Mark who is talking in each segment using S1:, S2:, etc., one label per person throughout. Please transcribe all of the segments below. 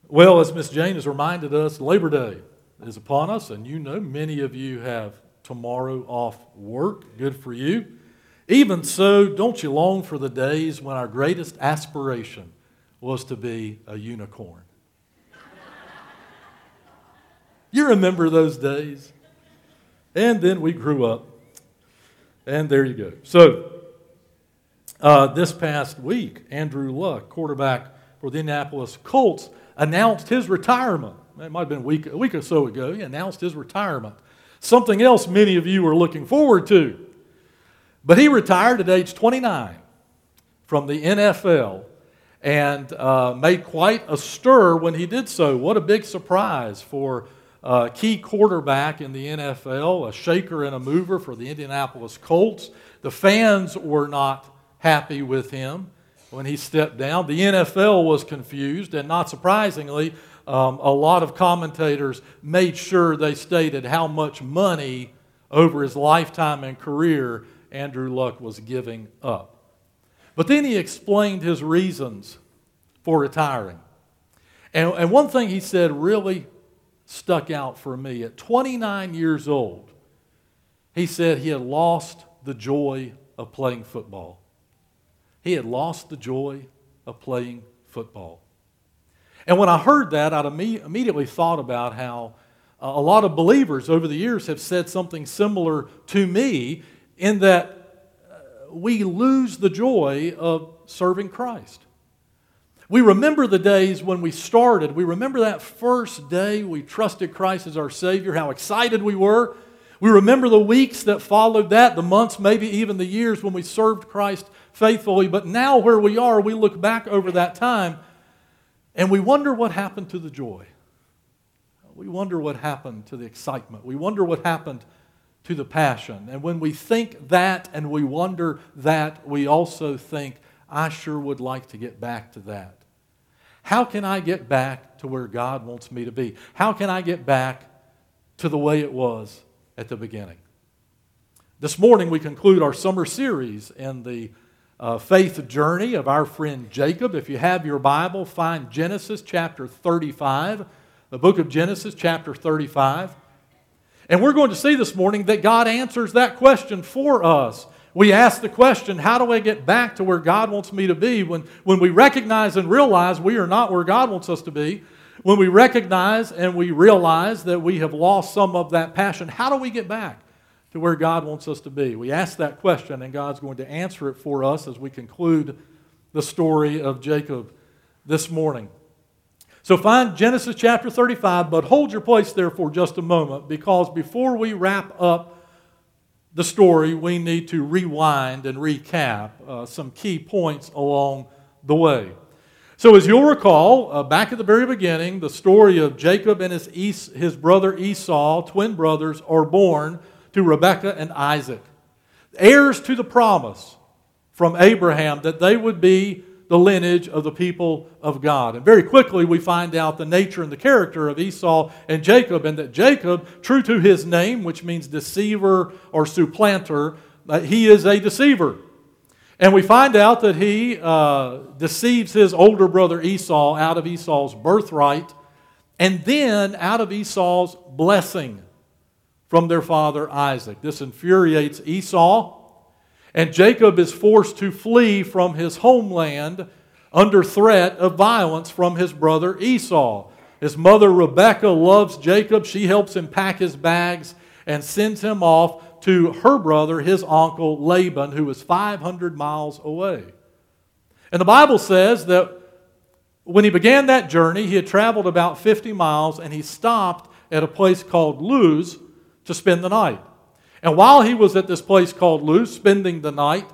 S1: Well, as Miss Jane has reminded us, Labor Day is upon us, and you know many of you have tomorrow off work. Good for you. Even so, don't you long for the days when our greatest aspiration was to be a unicorn? You remember those days? And then we grew up, and there you go. So, this past week, Andrew Luck, quarterback for the Indianapolis Colts, announced his retirement. It might have been a week or so ago. He announced his retirement. Something else many of you were looking forward to. But he retired at age 29 from the NFL and made quite a stir when he did so. What a big surprise for a key quarterback in the NFL, a shaker and a mover for the Indianapolis Colts. The fans were not happy with him when he stepped down. The NFL was confused, and not surprisingly, a lot of commentators made sure they stated how much money over his lifetime and career Andrew Luck was giving up. But then he explained his reasons for retiring. And one thing he said really stuck out for me. At 29 years old, he said he had lost the joy of playing football. He had lost the joy of playing football. And when I heard that, I immediately thought about how a lot of believers over the years have said something similar to me, in that we lose the joy of serving Christ. We remember the days when we started. We remember that first day we trusted Christ as our Savior, how excited we were. We remember the weeks that followed that, the months, maybe even the years when we served Christ faithfully. But now where we are, we look back over that time and we wonder what happened to the joy. We wonder what happened to the excitement. We wonder what happened to the passion. And when we think that and we wonder that, we also think, I sure would like to get back to that. How can I get back to where God wants me to be? How can I get back to the way it was at the beginning? This morning we conclude our summer series in the faith journey of our friend Jacob. If you have your Bible, find Genesis chapter 35, the book of Genesis chapter 35. And we're going to see this morning that God answers that question for us. We ask the question, how do I get back to where God wants me to be? When we recognize and realize we are not where God wants us to be, when we recognize and we realize that we have lost some of that passion, how do we get back to where God wants us to be? We ask that question, and God's going to answer it for us as we conclude the story of Jacob this morning. So find Genesis chapter 35, but hold your place there for just a moment, because before we wrap up the story, we need to rewind and recap some key points along the way. So as you'll recall, back at the very beginning, the story of Jacob and his brother Esau, twin brothers, are born to Rebekah and Isaac, heirs to the promise from Abraham that they would be the lineage of the people of God. And very quickly we find out the nature and the character of Esau and Jacob, and that Jacob, true to his name, which means deceiver or supplanter, he is a deceiver. And we find out that he deceives his older brother Esau out of Esau's birthright, and then out of Esau's blessing from their father Isaac. This infuriates Esau, and Jacob is forced to flee from his homeland under threat of violence from his brother Esau. His mother Rebekah loves Jacob. She helps him pack his bags and sends him off to her brother, his uncle Laban, who is 500 miles away. And the Bible says that when he began that journey, he had traveled about 50 miles, and he stopped at a place called Luz to spend the night. And while he was at this place called Luz, spending the night,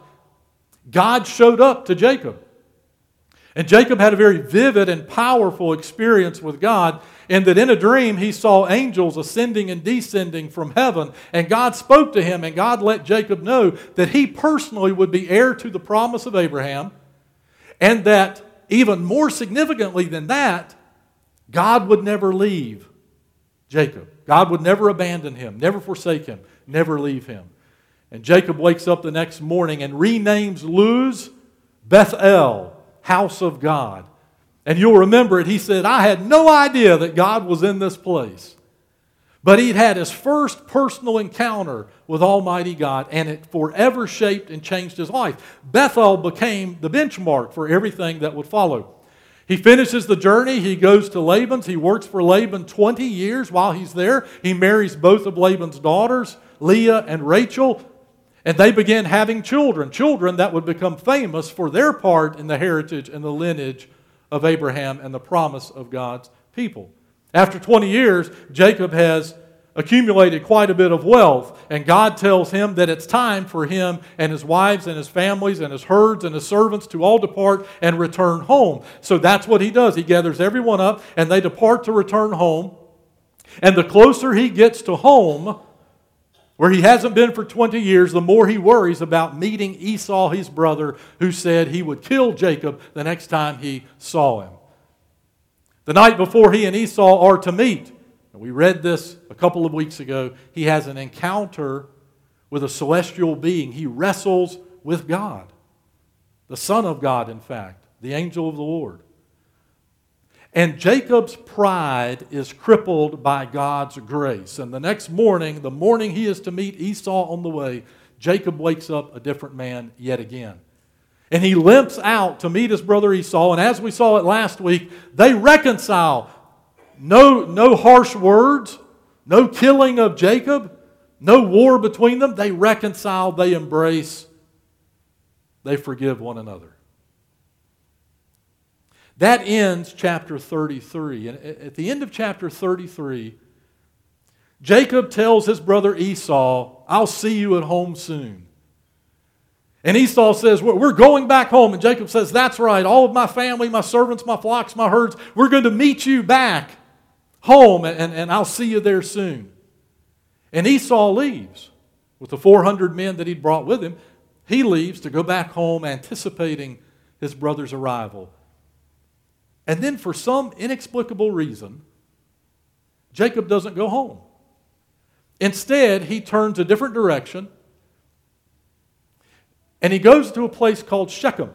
S1: God showed up to Jacob. And Jacob had a very vivid and powerful experience with God, in that in a dream he saw angels ascending and descending from heaven. And God spoke to him, and God let Jacob know that he personally would be heir to the promise of Abraham, and that even more significantly than that, God would never leave Jacob. God would never abandon him, never forsake him, never leave him. And Jacob wakes up the next morning and renames Luz Bethel, house of God. And you'll remember it. He said, I had no idea that God was in this place. But he'd had his first personal encounter with Almighty God, and it forever shaped and changed his life. Bethel became the benchmark for everything that would follow. He finishes the journey. He goes to Laban's. He works for Laban 20 years while he's there. He marries both of Laban's daughters, Leah and Rachel, and they begin having children that would become famous for their part in the heritage and the lineage of Abraham and the promise of God's people. After 20 years, Jacob has accumulated quite a bit of wealth, and God tells him that it's time for him and his wives and his families and his herds and his servants to all depart and return home. So that's what he does. He gathers everyone up, and they depart to return home. And the closer he gets to home, where he hasn't been for 20 years, the more he worries about meeting Esau, his brother, who said he would kill Jacob the next time he saw him. The night before he and Esau are to meet, and we read this a couple of weeks ago, he has an encounter with a celestial being. He wrestles with God, the Son of God, in fact, the angel of the Lord. And Jacob's pride is crippled by God's grace. And the next morning, the morning he is to meet Esau on the way, Jacob wakes up a different man yet again. And he limps out to meet his brother Esau. And as we saw it last week, they reconcile. No harsh words, no killing of Jacob, no war between them. They reconcile, they embrace, they forgive one another. That ends chapter 33. And at the end of chapter 33, Jacob tells his brother Esau, I'll see you at home soon. And Esau says, we're going back home. And Jacob says, that's right. All of my family, my servants, my flocks, my herds, we're going to meet you back home, and I'll see you there soon. And Esau leaves with the 400 men that he'd brought with him. He leaves to go back home, anticipating his brother's arrival. And then for some inexplicable reason, Jacob doesn't go home. Instead, he turns a different direction, and he goes to a place called Shechem,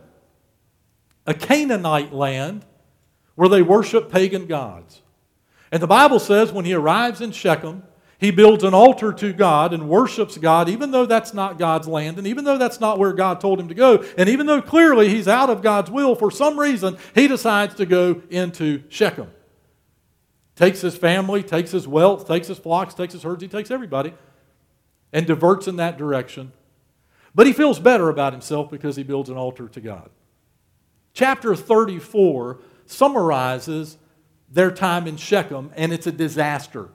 S1: a Canaanite land where they worship pagan gods. And the Bible says when he arrives in Shechem, he builds an altar to God and worships God, even though that's not God's land, and even though that's not where God told him to go, and even though clearly he's out of God's will, for some reason, he decides to go into Shechem. Takes his family, takes his wealth, takes his flocks, takes his herds, he takes everybody, and diverts in that direction. But he feels better about himself because he builds an altar to God. Chapter 34 summarizes their time in Shechem, and it's a disaster.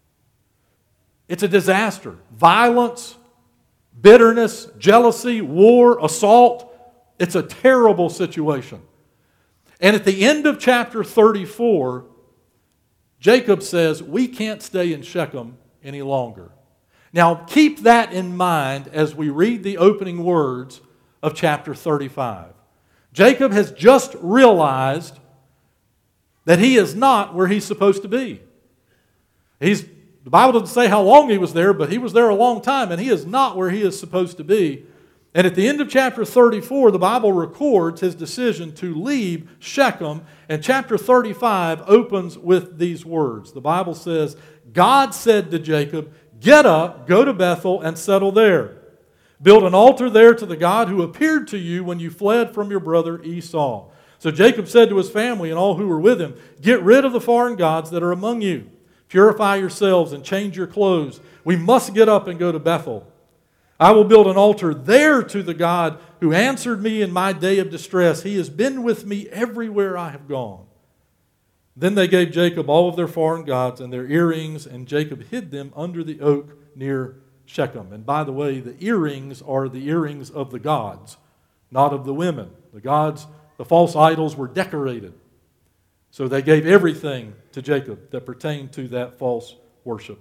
S1: It's a disaster. Violence, bitterness, jealousy, war, assault. It's a terrible situation. And at the end of chapter 34, Jacob says, we can't stay in Shechem any longer. Now, keep that in mind as we read the opening words of chapter 35. Jacob has just realized that he is not where he's supposed to be. The Bible doesn't say how long he was there, but he was there a long time, and he is not where he is supposed to be. And at the end of chapter 34, the Bible records his decision to leave Shechem, and chapter 35 opens with these words. The Bible says, God said to Jacob, get up, go to Bethel, and settle there. Build an altar there to the God who appeared to you when you fled from your brother Esau. So Jacob said to his family and all who were with him, get rid of the foreign gods that are among you. Purify yourselves and change your clothes. We must get up and go to Bethel. I will build an altar there to the God who answered me in my day of distress. He has been with me everywhere I have gone. Then they gave Jacob all of their foreign gods and their earrings, and Jacob hid them under the oak near Shechem. And by the way, the earrings are the earrings of the gods, not of the women. The gods, the false idols, were decorated. So they gave everything to Jacob that pertained to that false worship.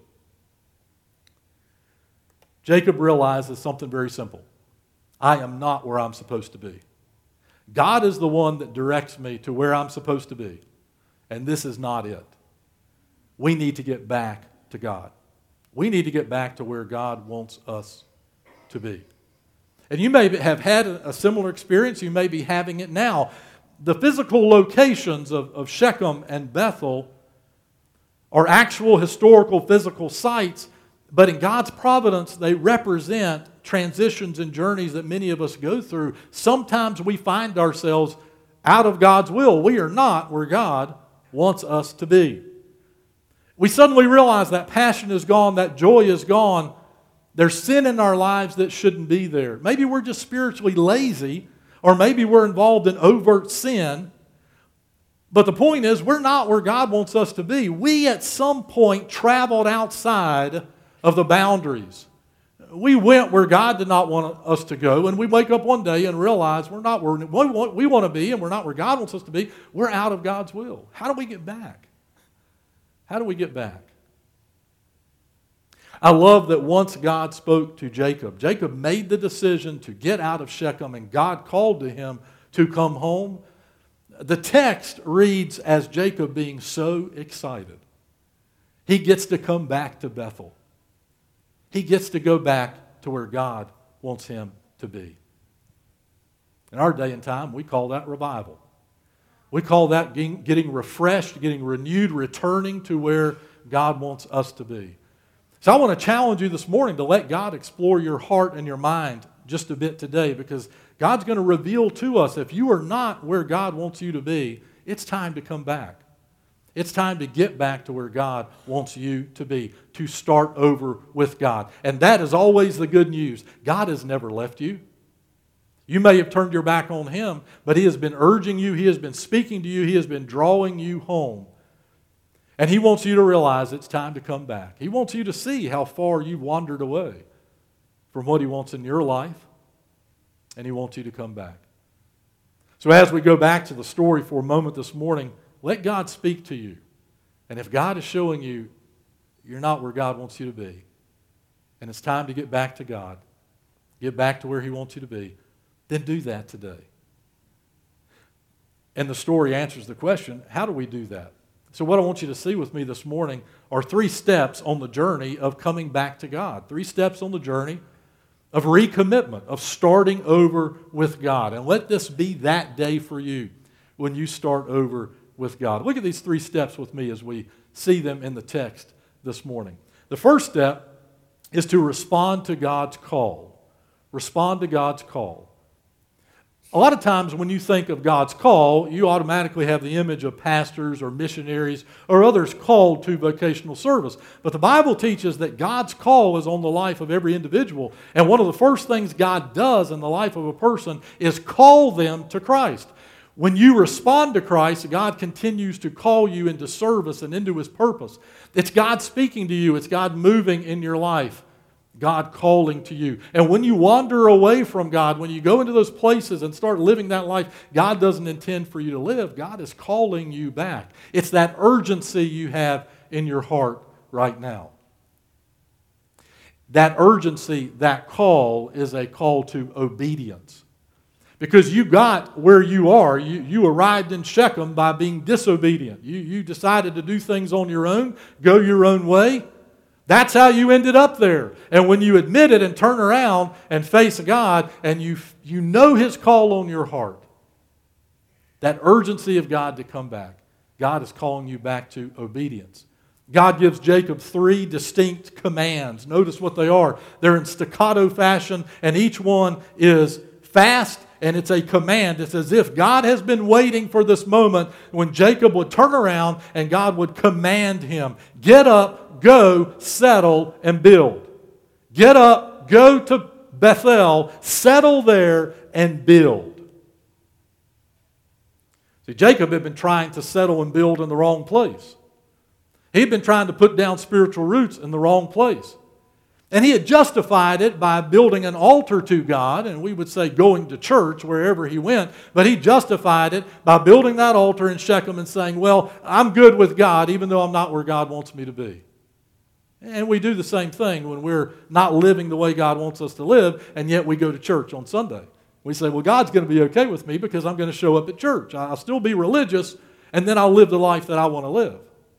S1: Jacob realizes something very simple. I am not where I'm supposed to be. God is the one that directs me to where I'm supposed to be. And this is not it. We need to get back to God. We need to get back to where God wants us to be. And you may have had a similar experience. You may be having it now. the physical locations of Shechem and Bethel are actual historical physical sites, but in God's providence, they represent transitions and journeys that many of us go through. Sometimes we find ourselves out of God's will. We are not where God wants us to be. We suddenly realize that passion is gone, that joy is gone. There's sin in our lives that shouldn't be there. Maybe we're just spiritually lazy, or maybe we're involved in overt sin. But the point is, we're not where God wants us to be. We at some point traveled outside of the boundaries. We went where God did not want us to go, and we wake up one day and realize we're not where we want to be, and we're not where God wants us to be. We're out of God's will. How do we get back? How do we get back? I love that once God spoke to Jacob, Jacob made the decision to get out of Shechem, and God called to him to come home. The text reads as Jacob being so excited. He gets to come back to Bethel. He gets to go back to where God wants him to be. In our day and time, we call that revival. We call that getting refreshed, getting renewed, returning to where God wants us to be. So I want to challenge you this morning to let God explore your heart and your mind just a bit today, because God's going to reveal to us, if you are not where God wants you to be, it's time to come back. It's time to get back to where God wants you to be, to start over with God. And that is always the good news. God has never left you. You may have turned your back on Him, but He has been urging you, He has been speaking to you, He has been drawing you home. And He wants you to realize it's time to come back. He wants you to see how far you've wandered away from what He wants in your life, and He wants you to come back. So as we go back to the story for a moment this morning, let God speak to you. And if God is showing you you're not where God wants you to be, and it's time to get back to God, get back to where He wants you to be, then do that today. And the story answers the question, how do we do that? So what I want you to see with me this morning are 3 steps on the journey of coming back to God. 3 steps on the journey of recommitment, of starting over with God. And let this be that day for you when you start over with God. Look at these 3 steps with me as we see them in the text this morning. The first step is to respond to God's call. Respond to God's call. A lot of times when you think of God's call, you automatically have the image of pastors or missionaries or others called to vocational service. But the Bible teaches that God's call is on the life of every individual. And one of the first things God does in the life of a person is call them to Christ. When you respond to Christ, God continues to call you into service and into His purpose. It's God speaking to you. It's God moving in your life. God calling to you. And when you wander away from God, when you go into those places and start living that life God doesn't intend for you to live, God is calling you back. It's that urgency you have in your heart right now. That urgency, that call, is a call to obedience. Because you got where you are. You arrived in Shechem by being disobedient. You decided to do things on your own, go your own way. That's how you ended up there. And when you admit it and turn around and face God and you know His call on your heart, that urgency of God to come back, God is calling you back to obedience. God gives Jacob 3 distinct commands. Notice what they are. They're in staccato fashion, and each one is fast, and it's a command. It's as if God has been waiting for this moment when Jacob would turn around and God would command him, get up, go, settle, and build. Get up, go to Bethel, settle there, and build. See, Jacob had been trying to settle and build in the wrong place. He'd been trying to put down spiritual roots in the wrong place. And he had justified it by building an altar to God, and we would say going to church wherever he went, but he justified it by building that altar in Shechem and saying, well, I'm good with God even though I'm not where God wants me to be. And we do the same thing when we're not living the way God wants us to live, and yet we go to church on Sunday. We say, well, God's going to be okay with me because I'm going to show up at church. I'll still be religious, and then I'll live the life that I want to live.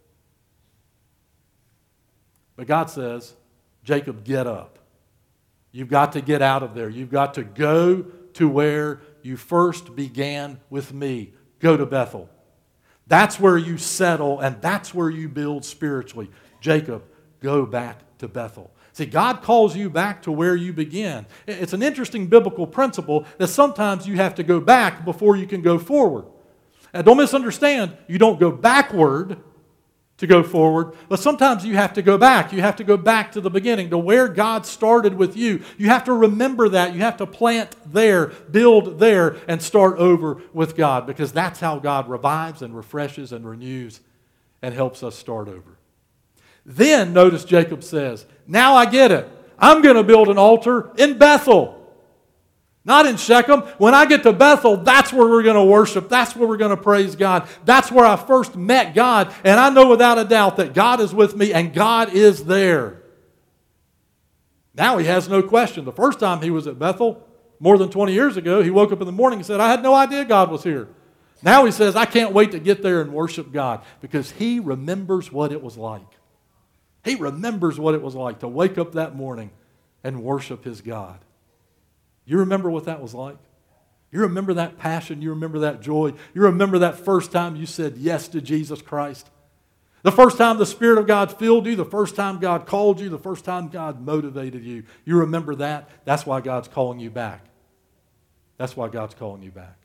S1: But God says, Jacob, get up. You've got to get out of there. You've got to go to where you first began with me. go to Bethel. That's where you settle, and that's where you build spiritually. Jacob, go back to Bethel. See, God calls you back to where you began. It's an interesting biblical principle that sometimes you have to go back before you can go forward. And don't misunderstand, you don't go backward to go forward, but sometimes you have to go back. You have to go back to the beginning, to where God started with you. You have to remember that. You have to plant there, build there, and start over with God, because that's how God revives and refreshes and renews and helps us start over. Then, notice Jacob says, now I get it. I'm going to build an altar in Bethel. Not in Shechem. When I get to Bethel, that's where we're going to worship. That's where we're going to praise God. That's where I first met God. And I know without a doubt that God is with me and God is there. Now he has no question. The first time he was at Bethel, more than 20 years ago, he woke up in the morning and said, I had no idea God was here. Now he says, I can't wait to get there and worship God, because he remembers what it was like. He remembers what it was like to wake up that morning and worship his God. You remember what that was like? You remember that passion? You remember that joy? You remember that first time you said yes to Jesus Christ? The first time the Spirit of God filled you, the first time God called you, the first time God motivated you. You remember that? That's why God's calling you back. That's why God's calling you back.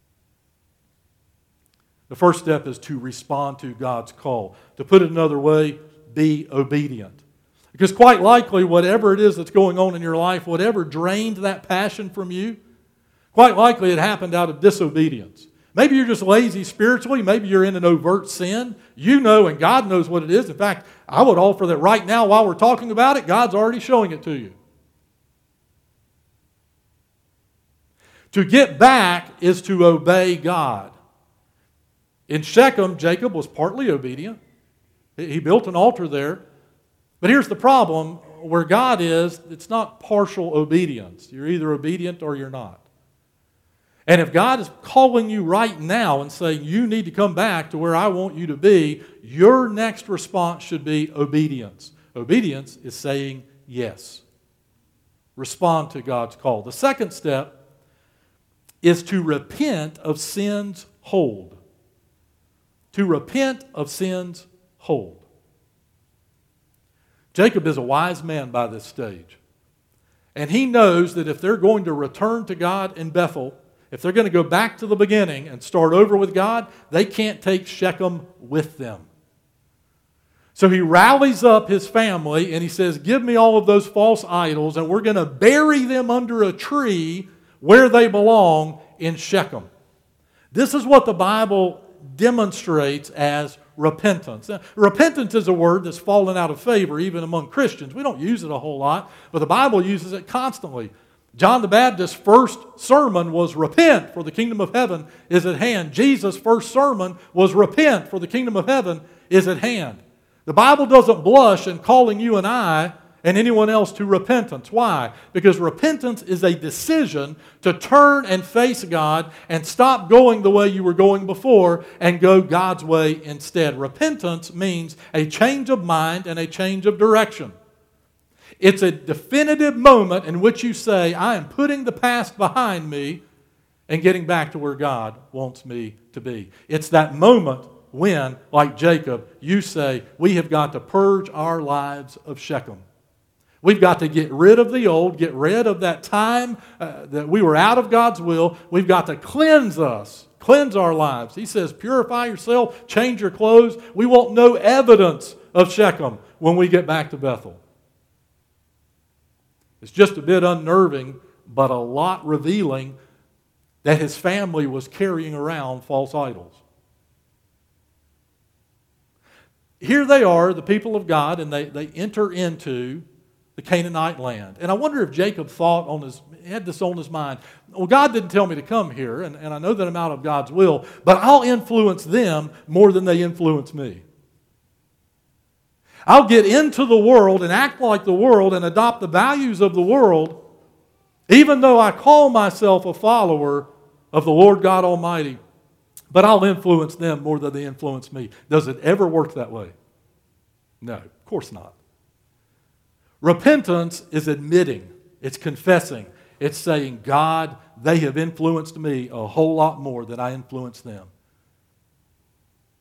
S1: The first step is to respond to God's call. To put it another way, be obedient. Because quite likely, whatever it is that's going on in your life, whatever drained that passion from you, quite likely it happened out of disobedience. Maybe you're just lazy spiritually. Maybe you're in an overt sin. You know, and God knows what it is. In fact, I would offer that right now while we're talking about it, God's already showing it to you. To get back is to obey God. In Shechem, Jacob was partly obedient. He built an altar there. But here's the problem. Where God is, it's not partial obedience. You're either obedient or you're not. And if God is calling you right now and saying, you need to come back to where I want you to be, your next response should be obedience. Obedience is saying yes. Respond to God's call. The second step is to repent of sin's hold. To repent of sin's hold. Jacob is a wise man by this stage. And he knows that if they're going to return to God in Bethel, if they're going to go back to the beginning and start over with God, they can't take Shechem with them. So he rallies up his family and he says, give me all of those false idols and we're going to bury them under a tree where they belong in Shechem. This is what the Bible demonstrates as repentance. Now, repentance is a word that's fallen out of favor even among Christians. We don't use it a whole lot, but the Bible uses it constantly. John the Baptist's first sermon was repent, for the kingdom of heaven is at hand. Jesus' first sermon was repent, for the kingdom of heaven is at hand. The Bible doesn't blush in calling you and I and anyone else to repentance. Why? Because repentance is a decision to turn and face God and stop going the way you were going before and go God's way instead. Repentance means a change of mind and a change of direction. It's a definitive moment in which you say, I am putting the past behind me and getting back to where God wants me to be. It's that moment when, like Jacob, you say, we have got to purge our lives of Shechem. We've got to get rid of the old, get rid of that time that we were out of God's will. We've got to cleanse us, cleanse our lives. He says, purify yourself, change your clothes. We want no evidence of Shechem when we get back to Bethel. It's just a bit unnerving, but a lot revealing that his family was carrying around false idols. Here they are, the people of God, and they enter into the Canaanite land. And I wonder if Jacob had this on his mind. Well, God didn't tell me to come here, and I know that I'm out of God's will, but I'll influence them more than they influence me. I'll get into the world and act like the world and adopt the values of the world, even though I call myself a follower of the Lord God Almighty, but I'll influence them more than they influence me. Does it ever work that way? No, of course not. Repentance is admitting, it's confessing, it's saying, God, they have influenced me a whole lot more than I influenced them.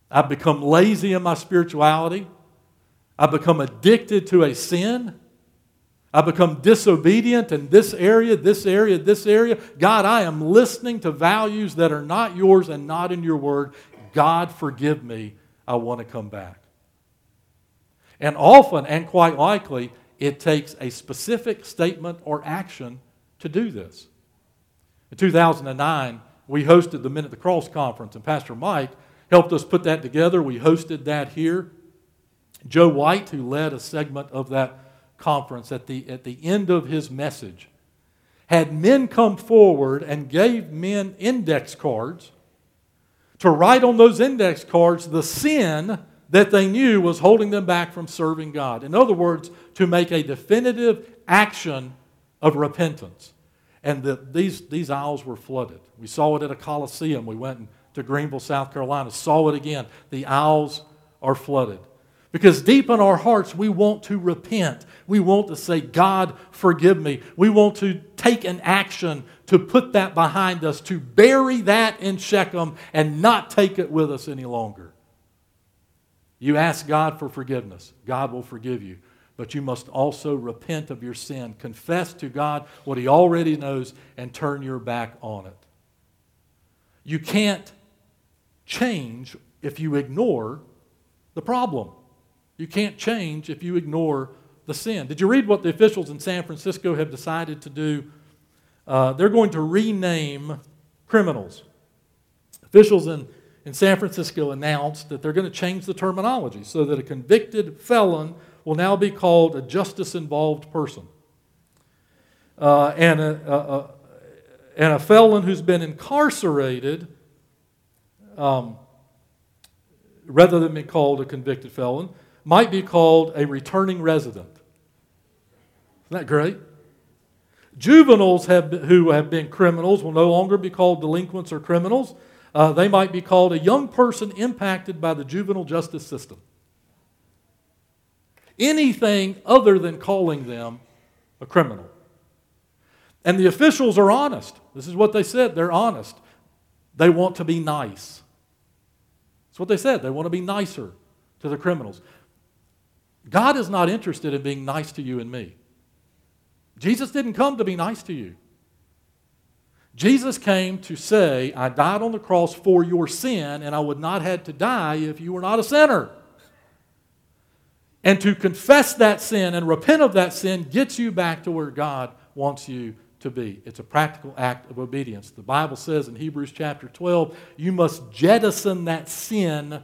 S1: I've become lazy in my spirituality. I've become addicted to a sin. I've become disobedient in this area, this area, this area. God, I am listening to values that are not yours and not in your word. God, forgive me. I want to come back. And often, and quite likely, it takes a specific statement or action to do this. In 2009, we hosted the Men at the Cross Conference, and Pastor Mike helped us put that together. We hosted that here. Joe White, who led a segment of that conference, at the end of his message, had men come forward and gave men index cards to write on those index cards the sin that they knew was holding them back from serving God. In other words, to make a definitive action of repentance. And these aisles were flooded. We saw it at a Coliseum. We went to Greenville, South Carolina, saw it again. The aisles are flooded. Because deep in our hearts, we want to repent. We want to say, God, forgive me. We want to take an action to put that behind us, to bury that in Shechem and not take it with us any longer. You ask God for forgiveness. God will forgive you. But you must also repent of your sin. Confess to God what He already knows and turn your back on it. You can't change if you ignore the problem. You can't change if you ignore the sin. Did you read what the officials in San Francisco have decided to do? They're going to rename criminals. Officials in San Francisco announced that they're going to change the terminology so that a convicted felon will now be called a justice-involved person. And a felon who's been incarcerated, rather than be called a convicted felon, might be called a returning resident. Isn't that great? Juveniles who have been criminals will no longer be called delinquents or criminals. They might be called a young person impacted by the juvenile justice system. Anything other than calling them a criminal. And the officials are honest. This is what they said. They're honest. They want to be nice. That's what they said. They want to be nicer to the criminals. God is not interested in being nice to you and me. Jesus didn't come to be nice to you. Jesus came to say, I died on the cross for your sin, and I would not have to die if you were not a sinner. And to confess that sin and repent of that sin gets you back to where God wants you to be. It's a practical act of obedience. The Bible says in Hebrews chapter 12, you must jettison that sin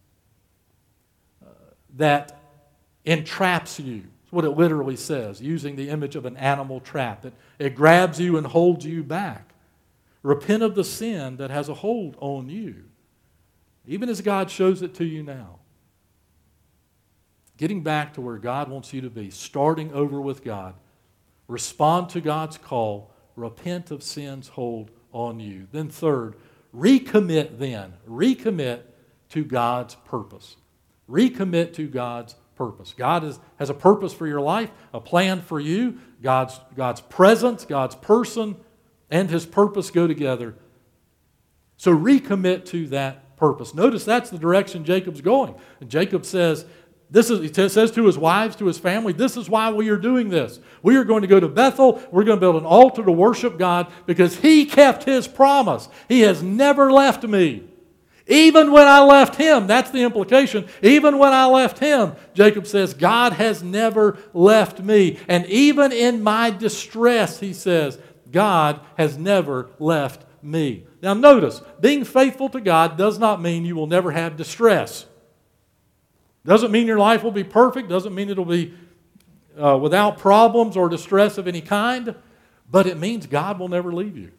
S1: that entraps you. That's what it literally says, using the image of an animal trap. It grabs you and holds you back. Repent of the sin that has a hold on you, even as God shows it to you now. Getting back to where God wants you to be, starting over with God. Respond to God's call. Repent of sin's hold on you. Then third, recommit then. Recommit to God's purpose. Recommit to God's purpose. God has a purpose for your life, a plan for you. God's presence, God's person, and His purpose go together. So recommit to that purpose. Notice that's the direction Jacob's going. And Jacob says, he says to his wives, to his family, this is why we are doing this. We are going to go to Bethel. We're going to build an altar to worship God because He kept His promise. He has never left me. Even when I left Him, that's the implication. Even when I left Him, Jacob says, God has never left me. And even in my distress, he says, God has never left me. Now notice, being faithful to God does not mean you will never have distress. Doesn't mean your life will be perfect. Doesn't mean it'll be without problems or distress of any kind. But it means God will never leave you.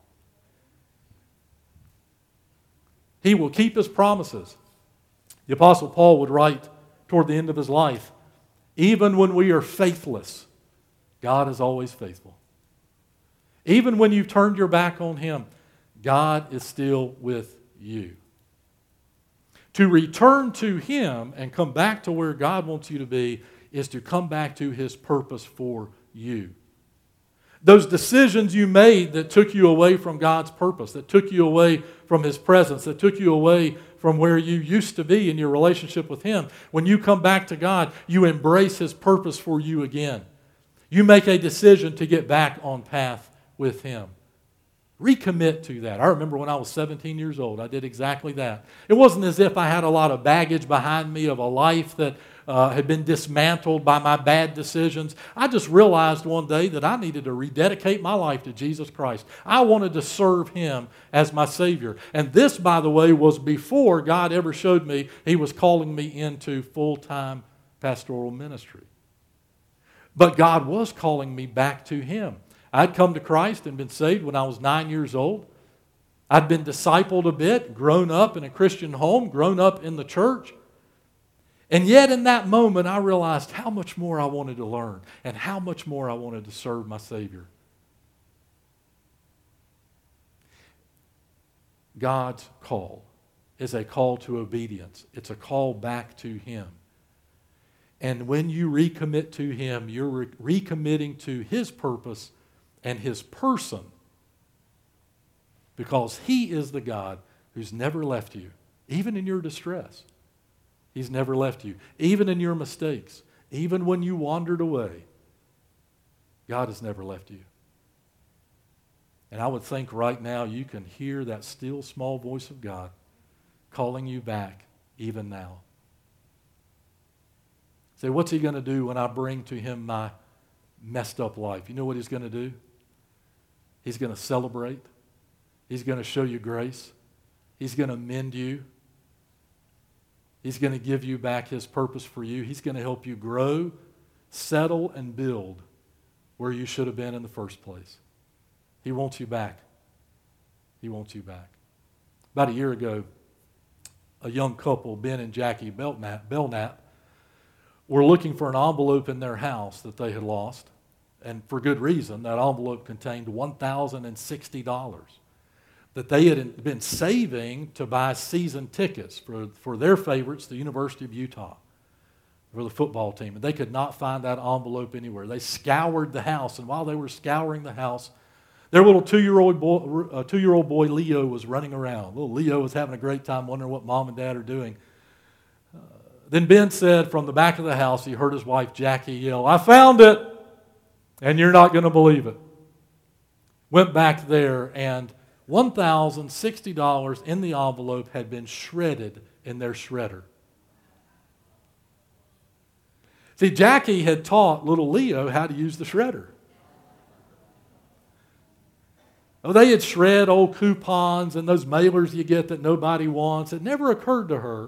S1: He will keep His promises. The Apostle Paul would write toward the end of his life, even when we are faithless, God is always faithful. Even when you've turned your back on Him, God is still with you. To return to Him and come back to where God wants you to be is to come back to His purpose for you. Those decisions you made that took you away from God's purpose, that took you away from His presence, that took you away from where you used to be in your relationship with Him. When you come back to God, you embrace His purpose for you again. You make a decision to get back on path with Him. Recommit to that. I remember when I was 17 years old, I did exactly that. It wasn't as if I had a lot of baggage behind me of a life that had been dismantled by my bad decisions. I just realized one day that I needed to rededicate my life to Jesus Christ. I wanted to serve Him as my Savior. And this, by the way, was before God ever showed me He was calling me into full-time pastoral ministry. But God was calling me back to Him. I'd come to Christ and been saved when I was 9 years old. I'd been discipled a bit, grown up in a Christian home, grown up in the church. And yet in that moment, I realized how much more I wanted to learn and how much more I wanted to serve my Savior. God's call is a call to obedience. It's a call back to Him. And when you recommit to Him, you're recommitting to His purpose and His person, because He is the God who's never left you, even in your distress. He's never left you. Even in your mistakes, even when you wandered away, God has never left you. And I would think right now you can hear that still small voice of God calling you back even now. Say, what's He going to do when I bring to Him my messed up life? You know what He's going to do? He's going to celebrate. He's going to show you grace. He's going to mend you. He's going to give you back His purpose for you. He's going to help you grow, settle, and build where you should have been in the first place. He wants you back. He wants you back. About a year ago, a young couple, Ben and Jackie Belknap, were looking for an envelope in their house that they had lost. And for good reason. That envelope contained $1,060 that they had been saving to buy season tickets for their favorites, the University of Utah, for the football team. And they could not find that envelope anywhere. They scoured the house, and while they were scouring the house, their little two-year-old boy, Leo, was running around. Little Leo was having a great time wondering what Mom and Dad are doing. Then Ben said from the back of the house, he heard his wife Jackie yell, "I found it!" And you're not going to believe it. Went back there, and $1,060 in the envelope had been shredded in their shredder. See, Jackie had taught little Leo how to use the shredder. Oh, they had shred old coupons and those mailers you get that nobody wants. It never occurred to her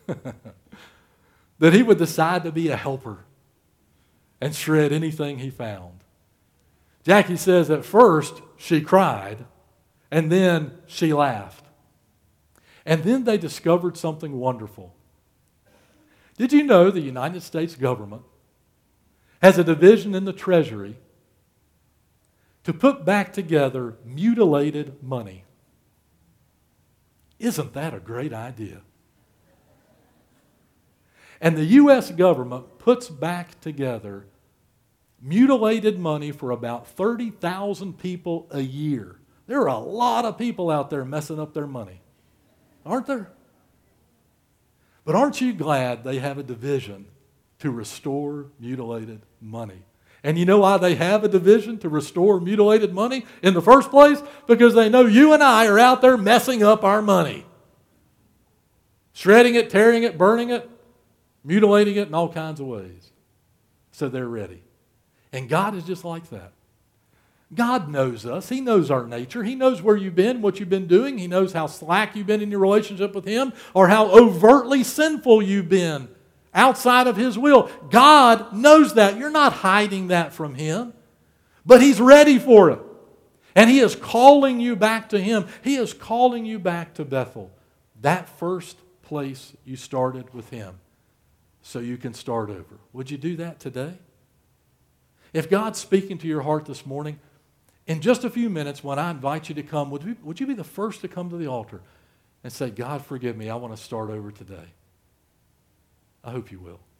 S1: that he would decide to be a helper and shred anything he found. Jackie says at first she cried, and then she laughed. And then they discovered something wonderful. Did you know the United States government has a division in the Treasury to put back together mutilated money? Isn't that a great idea? And the U.S. government puts back together mutilated money for about 30,000 people a year. There are a lot of people out there messing up their money, aren't there? But aren't you glad they have a division to restore mutilated money? And you know why they have a division to restore mutilated money in the first place? Because they know you and I are out there messing up our money. Shredding it, tearing it, burning it, mutilating it in all kinds of ways. So they're ready. And God is just like that. God knows us. He knows our nature. He knows where you've been, what you've been doing. He knows how slack you've been in your relationship with Him, or how overtly sinful you've been outside of His will. God knows that. You're not hiding that from Him. But He's ready for it. And He is calling you back to Him. He is calling you back to Bethel, that first place you started with Him, so you can start over. Would you do that today? If God's speaking to your heart this morning, in just a few minutes when I invite you to come, would you be the first to come to the altar and say, "God, forgive me, I want to start over today"? I hope you will.